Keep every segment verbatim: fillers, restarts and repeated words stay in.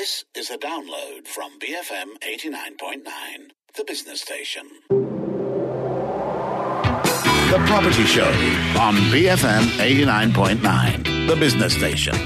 This is a download from B F M eighty-nine point nine, the business station. The Property Show on B F M eighty-nine point nine, the business station.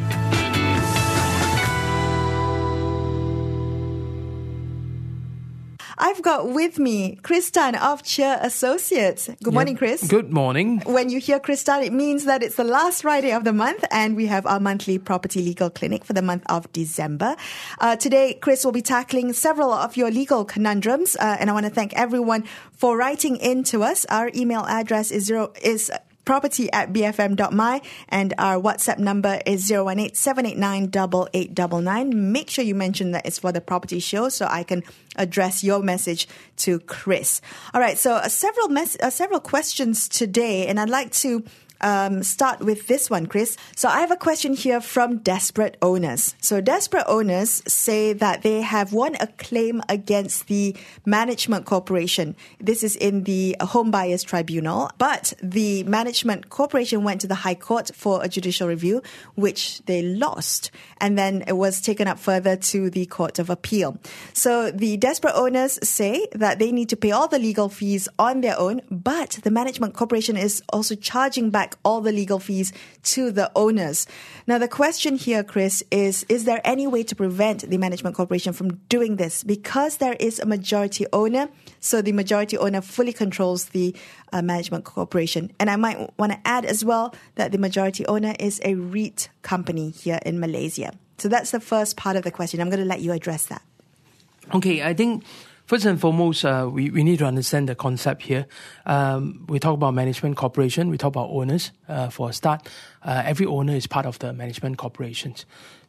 I've got with me Chris Tan of Cheer Associates. Good yep. morning, Chris. Good morning. When you hear Chris Tan, it means that it's the last Friday of the month and we have our monthly property legal clinic for the month of December. Uh, today, Chris will be tackling several of your legal conundrums uh, and I want to thank everyone for writing in to us. Our email address is zero is property at b f m dot m y and our WhatsApp number is zero one eight seven eight nine eight eight nine nine. Make sure you mention that it's for the property show so I can address your message to Chris. All right, so uh, several mes- uh, several questions today, and I'd like to Um, start with this one, Chris. So I have a question here from Desperate Owners. So Desperate Owners say that they have won a claim against the Management Corporation. This is in the Home Buyers Tribunal, but the Management Corporation went to the High Court for a judicial review, which they lost. And then it was taken up further to the Court of Appeal. So the Desperate Owners say that they need to pay all the legal fees on their own, but the Management Corporation is also charging back all the legal fees to the owners. Now, the question here, Chris, is, is there any way to prevent the Management Corporation from doing this? Because there is a majority owner, so the majority owner fully controls the uh, Management Corporation. And I might want to add as well that the majority owner is a REIT company here in Malaysia. So that's the first part of the question. I'm going to let you address that. Okay, I think first and foremost, uh, we, we need to understand the concept here. Um, we talk about management corporation, we talk about owners. Uh, for a start, uh, every owner is part of the management corporations.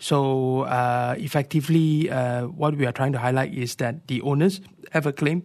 So uh, effectively, uh, what we are trying to highlight is that the owners have a claim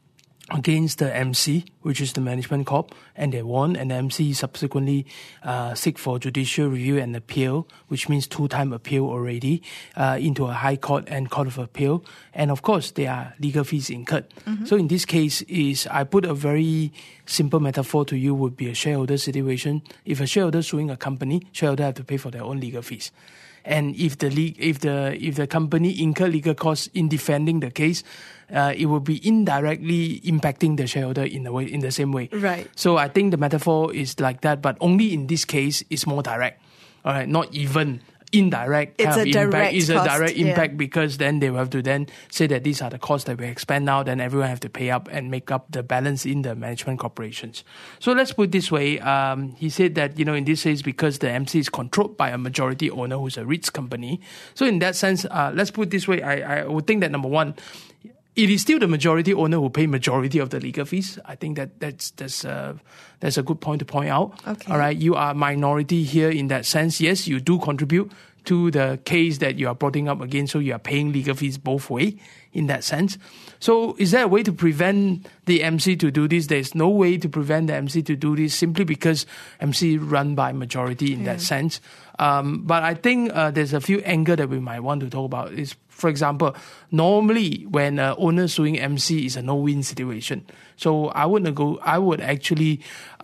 against the M C, which is the Management Corp, and they won, and the M C subsequently uh, seek for judicial review and appeal, which means two-time appeal already, uh, into a High Court and Court of Appeal. And of course, there are legal fees incurred. Mm-hmm. So in this case, is I put a very simple metaphor to you would be a shareholder situation. If a shareholder suing a company, shareholder have to pay for their own legal fees. And if the le- if the if the company incur legal costs in defending the case, uh, it will be indirectly impacting the shareholder in the way in the same way. Right. So I think the metaphor is like that, but only in this case it's more direct. All right, not even indirect it's kind a of impact. Direct it's a cost, direct impact yeah. Because then they will have to then say that these are the costs that we expend now, then everyone have to pay up and make up the balance in the management corporations. So let's put it this way. Um, he said that, you know, in this case, because the M C is controlled by a majority owner who's a REITs company. So in that sense, uh, let's put it this way. I, I would think that number one, it is still the majority owner who pay majority of the legal fees. I think that that's that's uh, that's a good point to point out. Okay. All right, you are minority here in that sense. Yes, you do contribute to the case that you are brought up against, so you are paying legal fees both way in that sense. So is there a way to prevent the M C to do this? There's no way to prevent the M C to do this simply because M C run by majority in yeah. that sense. Um, but I think uh, there's a few angles that we might want to talk about. Is, for example, normally when uh, owner suing M C is a no-win situation. So I would nego- I would actually uh,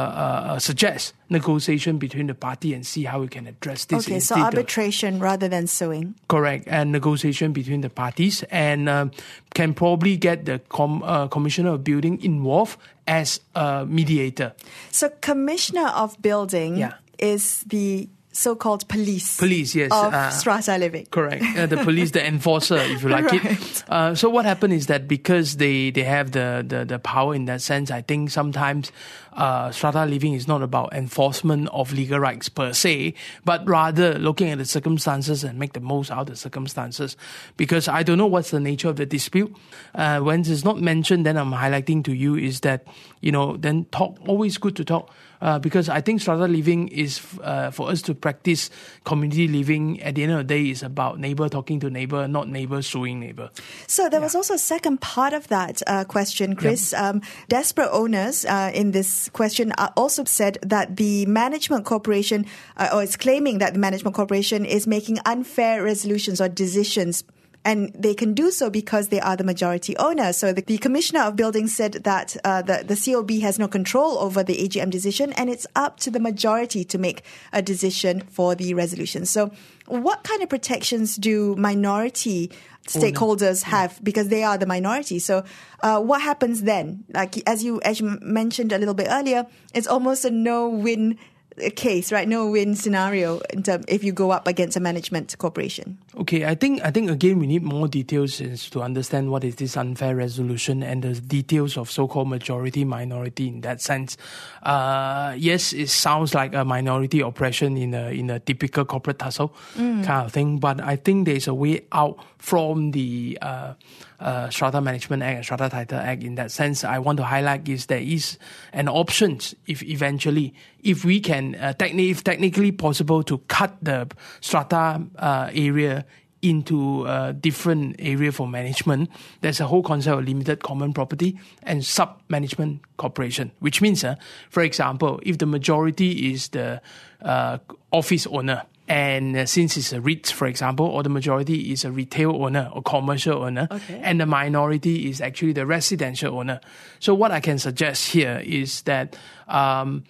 uh, suggest negotiation between the party and see how we can address this. Okay, so arbitration of, rather than suing. Correct, and negotiation between the parties, and um, can probably get the com- uh, Commissioner of Building involved as a mediator. So Commissioner of Building yeah. is the so-called police. Police, yes. Of uh, Strata Living. Correct. Uh, the police, the enforcer, if you like right. it. Uh, so what happened is that because they, they have the, the, the power in that sense, I think sometimes uh, Strata Living is not about enforcement of legal rights per se, but rather looking at the circumstances and make the most out of the circumstances. Because I don't know what's the nature of the dispute. Uh, when it's not mentioned, then I'm highlighting to you is that, you know, then talk, always good to talk. Uh, because I think Strata Living is uh, for us to practice community living. At the end of the day, is about neighbor talking to neighbor, not neighbor suing neighbor. So there yeah. was also a second part of that uh, question, Chris. Yep. Um, Desperate Owners uh, in this question uh, also said that the Management Corporation, uh, or is claiming that the Management Corporation is making unfair resolutions or decisions And they can do so because they are the majority owner. So the, the Commissioner of Buildings said that uh, the, the C O B has no control over the A G M decision, and it's up to the majority to make a decision for the resolution. So what kind of protections do minority stakeholders have, because they are the minority? So uh, what happens then? Like, as you, as you mentioned a little bit earlier, it's almost a no-win case, right? No-win scenario in term, if you go up against a management corporation. Okay, I think I think again we need more details is to understand what is this unfair resolution and the details of so-called majority minority in that sense. Uh, yes, it sounds like a minority oppression in a in a typical corporate tussle mm. kind of thing, but I think there's a way out from the uh, uh, Strata Management Act and Strata Title Act. In that sense, I want to highlight is there is an option if eventually if we can uh, techni- if technically possible to cut the strata uh, area into a different area for management. There's a whole concept of limited common property and sub-management corporation, which means, uh, for example, if the majority is the uh, office owner, and uh, since it's a REIT, for example, or the majority is a retail owner or commercial owner, okay. and the minority is actually the residential owner. So what I can suggest here is that um,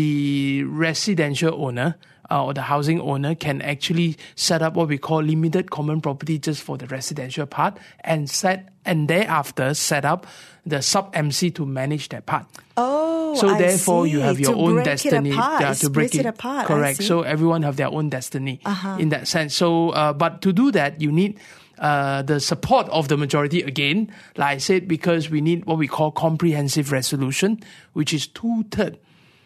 the residential owner Uh, or the housing owner can actually set up what we call limited common property just for the residential part, and set and thereafter set up the sub-M C to manage that part. Oh, so I therefore see. you have your to own break destiny. It apart. Yeah, to break it, it apart. Correct. So everyone have their own destiny uh-huh. in that sense. So, uh, but to do that, you need uh, the support of the majority again, like I said, because we need what we call comprehensive resolution, which is two-thirds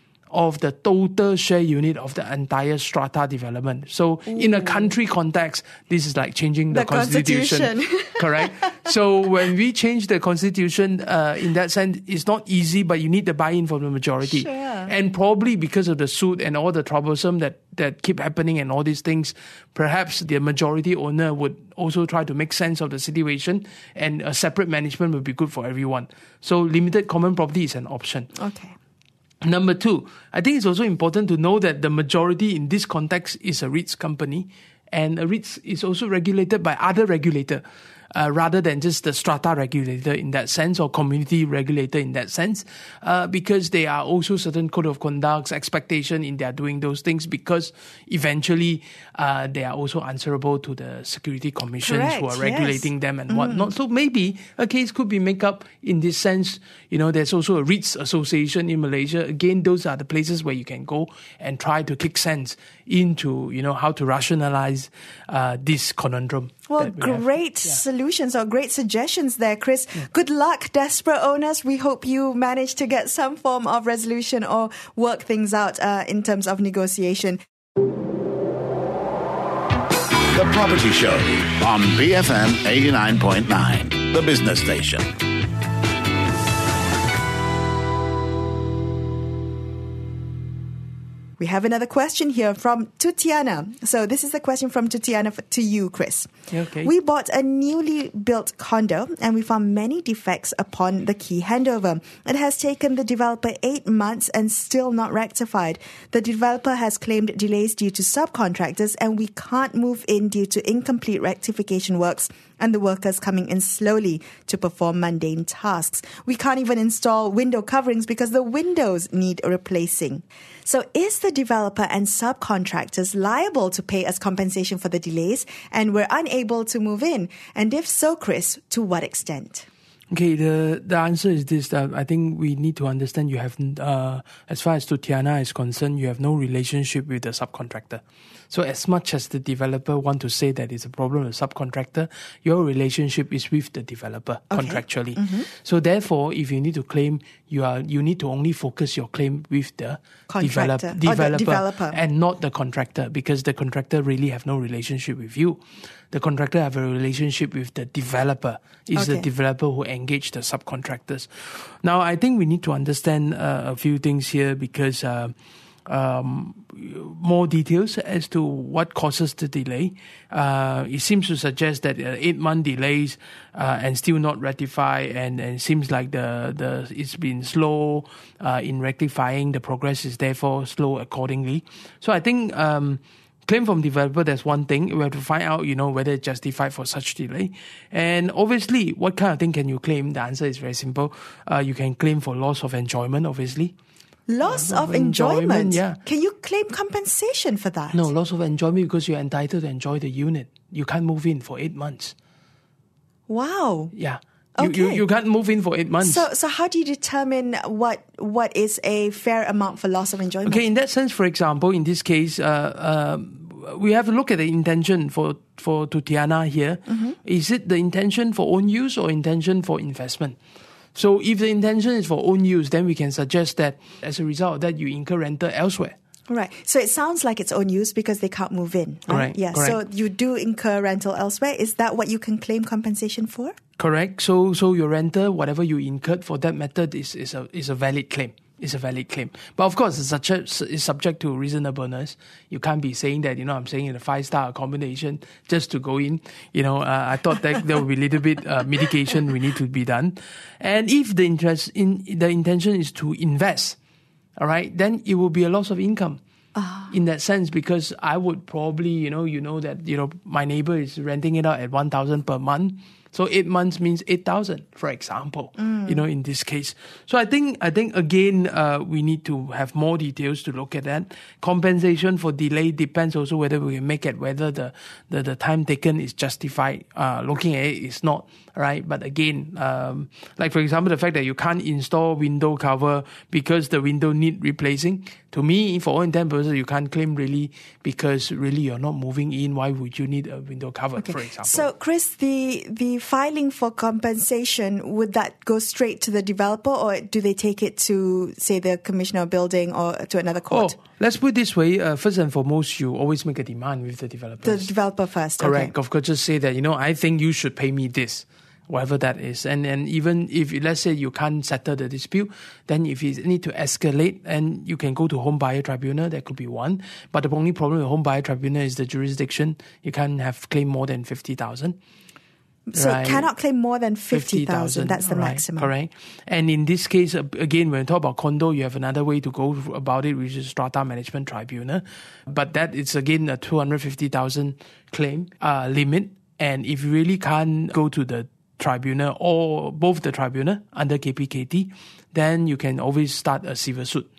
of the total share unit of the entire strata development. So Ooh. in a country context, this is like changing the, the constitution. constitution. Correct? So when we change the constitution, uh, in that sense, it's not easy, but you need the buy-in from the majority. Sure. And probably because of the suit and all the troublesome that, that keep happening and all these things, perhaps the majority owner would also try to make sense of the situation, and a separate management would be good for everyone. So limited common property is an option. Okay. Number two, I think it's also important to know that the majority in this context is a REITs company, and a REITs is also regulated by other regulator uh, rather than just the strata regulator in that sense, or community regulator in that sense, uh, because there are also certain code of conducts, expectation in their doing those things, because eventually uh, they are also answerable to the security commissions Correct, who are regulating yes. them and mm. whatnot. So maybe a case could be make up in this sense. You know, there's also a REITs association in Malaysia. Again, those are the places where you can go and try to kick sense into, you know, how to rationalize uh, this conundrum. Well, we great yeah. solutions or great suggestions there, Chris. Yeah. Good luck, desperate owners. We hope you manage to get some form of resolution or work things out uh, in terms of negotiation. The Property Show on B F M eighty-nine point nine, the business station. We have another question here from Tutiana. So this is a question from Tutiana for, to you, Chris. Okay. We bought a newly built condo and we found many defects upon the key handover. It has taken the developer eight months and still not rectified. The developer has claimed delays due to subcontractors, and we can't move in due to incomplete rectification works and the workers coming in slowly to perform mundane tasks. We can't even install window coverings because the windows need replacing. So is the developer and subcontractors liable to pay us compensation for the delays and we're unable to move in? And if so, Chris, to what extent? Okay, the, the answer is this. Uh, I think we need to understand you have, uh, as far as Tutiana is concerned, you have no relationship with the subcontractor. So as much as the developer want to say that it's a problem with subcontractor, your relationship is with the developer okay. contractually. Mm-hmm. So therefore, if you need to claim, you are you need to only focus your claim with the, develop, developer, the developer and not the contractor, because the contractor really have no relationship with you. The contractor have a relationship with the developer. It's okay. the developer who engage the subcontractors. Now, I think we need to understand uh, a few things here, because uh, um, more details as to what causes the delay. Uh, it seems to suggest that uh, eight-month delays uh, and still not ratify, and, and it seems like the, the it's been slow uh, in rectifying. The progress is therefore slow accordingly. So I think Um, claim from developer, that's one thing. We have to find out, you know, whether it's justified for such delay. And obviously, what kind of thing can you claim? The answer is very simple. Uh, you can claim for loss of enjoyment, obviously. Loss of, of enjoyment? enjoyment? Yeah. Can you claim compensation for that? No, loss of enjoyment because you're entitled to enjoy the unit. You can't move in for eight months. Wow. Yeah. You, Okay. you, you can't move in for eight months. So, so how do you determine what what is a fair amount for loss of enjoyment? Okay, in that sense, for example, in this case, uh, uh, we have to look at the intention for, for Tutiana here. Mm-hmm. Is it the intention for own use or intention for investment? So if the intention is for own use, then we can suggest that as a result of that, you incur rental elsewhere. Right. So it sounds like it's own use because they can't move in. Right? Correct. Yeah. Correct. So you do incur rental elsewhere. Is that what you can claim compensation for? Correct. So so your rental, whatever you incurred for that method is, is a is a valid claim. It's a valid claim. But of course, it's, such a, it's subject to reasonableness. You can't be saying that, you know, I'm saying in a five-star accommodation just to go in. You know, uh, I thought that there will be a little bit uh, mitigation we need to be done. And if the interest in the intention is to invest, all right, then it will be a loss of income. Uh, in that sense, because I would probably, you know, you know that, you know, my neighbor is renting it out at one thousand per month. So eight months means eight thousand, for example, mm. you know, in this case. So I think, I think again, uh, we need to have more details to look at that. Compensation for delay depends also whether we make it, whether the, the, the time taken is justified. Uh, looking at it is not, right? But again, um, like for example, the fact that you can't install window cover because the window need replacing. To me, for all intent purposes, you can't claim really because really you're not moving in. Why would you need a window cover, okay. for example? So, Chris, the the filing for compensation, would that go straight to the developer or do they take it to, say, the Commissioner of Building or to another court? Oh, let's put it this way. Uh, first and foremost, you always make a demand with the developer. The developer first. Correct. Okay. Of course, just say that, you know, I think you should pay me this. Whatever that is. And and even if, let's say, you can't settle the dispute, then if you need to escalate, and you can go to Home Buyer Tribunal, that could be one. But the only problem with Home Buyer Tribunal is the jurisdiction. You can't have claim more than fifty thousand. So right. it cannot claim more than fifty thousand. That's the right. maximum. Correct. And in this case, again, when we talk about condo, you have another way to go about it, which is Strata Management Tribunal. But that is, again, a two hundred fifty thousand claim uh, limit. And if you really can't go to the tribunal or both the tribunal under K P K T, then you can always start a civil suit.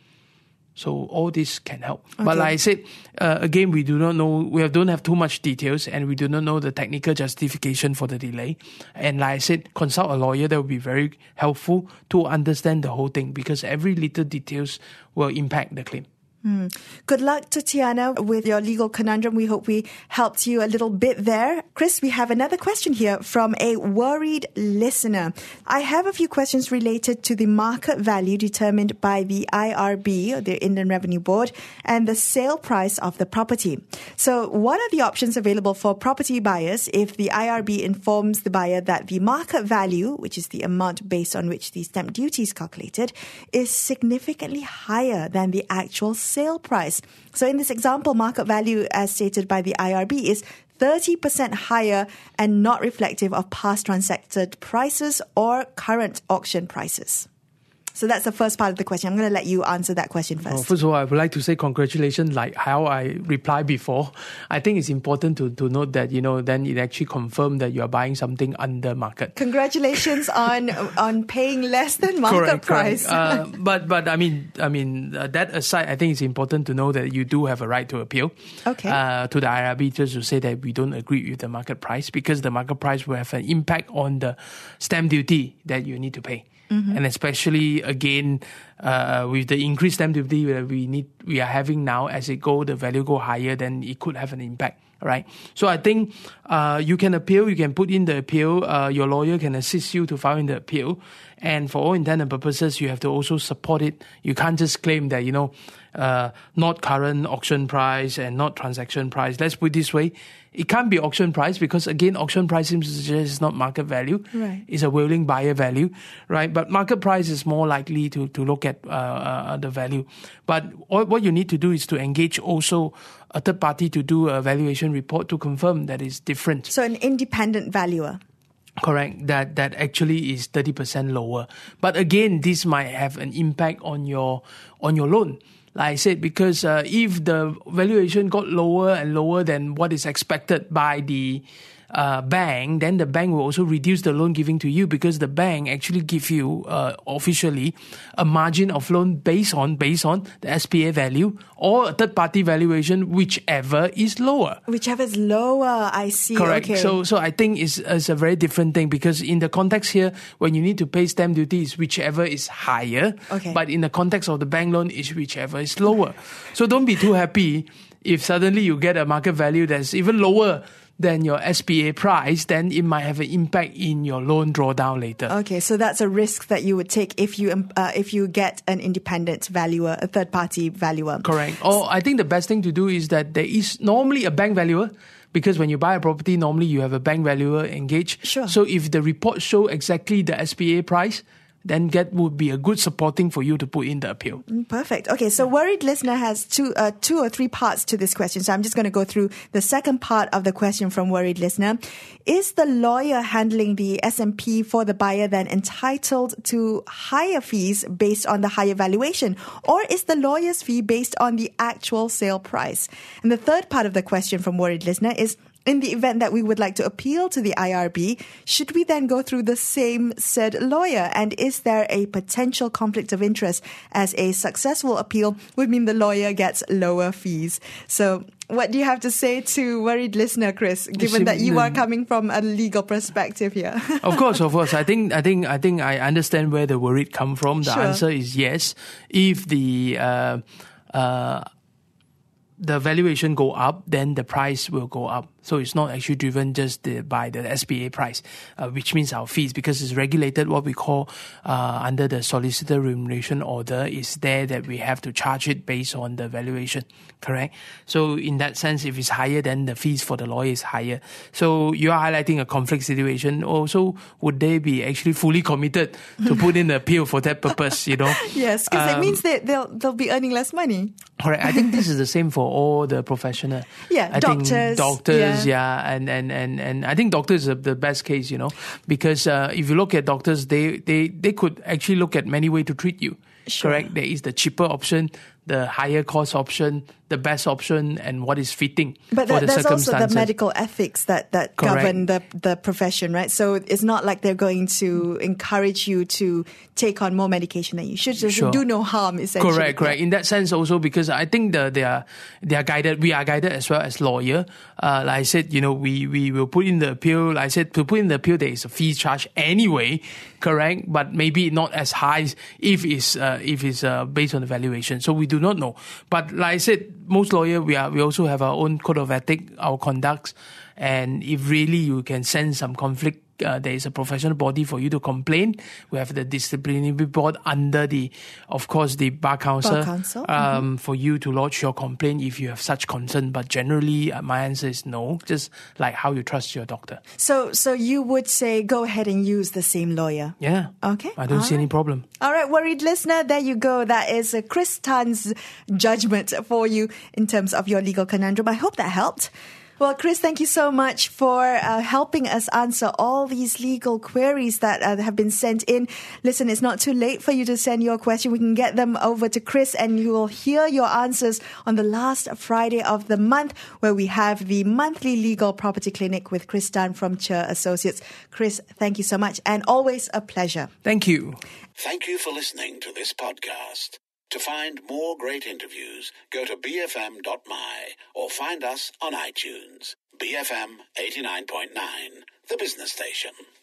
So all this can help. Okay. But like I said, uh, again, we do not know, we have, don't have too much details and we do not know the technical justification for the delay. And like I said, consult a lawyer. That would be very helpful to understand the whole thing because every little details will impact the claim. Hmm. Good luck, Tatiana, with your legal conundrum. We hope we helped you a little bit there. Chris, we have another question here from a worried listener. I have a few questions related to the market value determined by the I R B, or the Inland Revenue Board, and the sale price of the property. So what are the options available for property buyers if the I R B informs the buyer that the market value, which is the amount based on which the stamp duty is calculated, is significantly higher than the actual sale price? So in this example, market value as stated by the I R B is thirty percent higher and not reflective of past transacted prices or current auction prices. So that's the first part of the question. I'm going to let you answer that question first. Well, first of all, I would like to say congratulations, like how I replied before. I think it's important to, to note that, you know, then it actually confirmed that you are buying something under market. Congratulations on on paying less than market correct, price. Correct. Uh, but but I mean I mean uh, that aside, I think it's important to know that you do have a right to appeal. Okay. Uh, to the I R B just to say that we don't agree with the market price because the market price will have an impact on the stamp duty that you need to pay. Mm-hmm. And especially again uh, with the increased stamp duty that we need, we are having now, as it go, the value go higher, then it could have an impact, right? So I think uh, you can appeal, you can put in the appeal. Uh, your lawyer can assist you to file in the appeal, and for all intent and purposes, you have to also support it. You can't just claim that, you know, uh, not current auction price and not transaction price. Let's put it this way. It can't be auction price because, again, auction price seems to suggest it's not market value. Right. It's a willing buyer value, right? But market price is more likely to, to look at uh, uh, the value. But all, what you need to do is to engage also a third party to do a valuation report to confirm that it's different. So an independent valuer. Correct. That that actually is thirty percent lower. But again, this might have an impact on your on your loan. Like I said, because uh, if the valuation got lower and lower than what is expected by the uh, bank, then the bank will also reduce the loan giving to you, because the bank actually give you uh, officially a margin of loan based on based on the S P A value or a third party valuation, whichever is lower. Whichever is lower, I see. Correct. Okay. So, so I think it's, it's a very different thing, because in the context here, when you need to pay stamp duty, is whichever is higher. Okay. But in the context of the bank loan, is whichever is lower. So don't be too happy if suddenly you get a market value that's even lower than your S P A price, then it might have an impact in your loan drawdown later. Okay, so that's a risk that you would take if you um, uh, if you get an independent valuer, a third party valuer. Correct. Or I think the best thing to do is that there is normally a bank valuer, because when you buy a property, normally you have a bank valuer engaged. Sure. So if the report show exactly the S P A price, then that would be a good supporting for you to put in the appeal. Perfect. Okay, so Worried Listener has two, uh, two or three parts to this question. So I'm just going to go through the second part of the question from Worried Listener. Is the lawyer handling the S M P for the buyer then entitled to higher fees based on the higher valuation? Or is the lawyer's fee based on the actual sale price? And the third part of the question from Worried Listener is, in the event that we would like to appeal to the I R B, should we then go through the same said lawyer? And is there a potential conflict of interest, as a successful appeal would mean the lawyer gets lower fees? So what do you have to say to Worried Listener, Chris, given that you are coming from a legal perspective here? Of course, of course. I think, I think, I think I understand where the worried come from. The Sure. answer is yes. If the uh, uh, the valuation go up, then the price will go up. So it's not actually driven just the, by the S P A price, uh, which means our fees, because it's regulated what we call uh, under the solicitor remuneration order, is there that we have to charge it based on the valuation, correct? So in that sense, if it's higher, then the fees for the lawyer is higher. So you are highlighting a conflict situation. Also, would they be actually fully committed to put in the appeal for that purpose, you know? Yes, because Um, it means that they'll, they'll be earning less money. Correct. I think this is the same for all the professional. Yeah, I doctors, think doctors, yeah. yeah, and, and, and, and I think doctors are the best case, you know, because uh, if you look at doctors, they, they, they could actually look at many ways to treat you. Sure. Correct. There is the cheaper option, the higher cost option, the best option, and what is fitting But for that, the there's also circumstances. the medical ethics that, that Correct. govern the, the profession, right? So it's not like they're going to encourage you to take on more medication than you should. Just Sure. do no harm, essentially. Correct, correct. In that sense also, because I think the, they are they are guided, we are guided as well as lawyer. Uh, like I said, you know, we, we will put in the appeal. Like I said, to put in the appeal, there is a fee charge anyway, correct? But maybe not as high if it's, uh, if it's uh, based on the valuation. So we do not know. But like I said, most lawyer, we are we also have our own code of ethics, our conducts. And if really you can sense some conflict, Uh, there is a professional body for you to complain. We have the disciplinary board under the, of course, the Bar Council, Bar Council. Um, Mm-hmm. for you to lodge your complaint if you have such concern. But generally, uh, my answer is no, just like how you trust your doctor. So, so you would say go ahead and use the same lawyer. Yeah. Okay. I don't All see any right. problem. All right, Worried Listener, there you go. That is uh, Chris Tan's judgment for you in terms of your legal conundrum. I hope that helped. Well, Chris, thank you so much for uh, helping us answer all these legal queries that uh, have been sent in. Listen, it's not too late for you to send your question. We can get them over to Chris and you will hear your answers on the last Friday of the month, where we have the monthly legal property clinic with Chris Tan from Cher Associates. Chris, thank you so much, and always a pleasure. Thank you. Thank you for listening to this podcast. To find more great interviews, go to b f m dot m y or find us on iTunes. B F M eighty-nine point nine, the business station.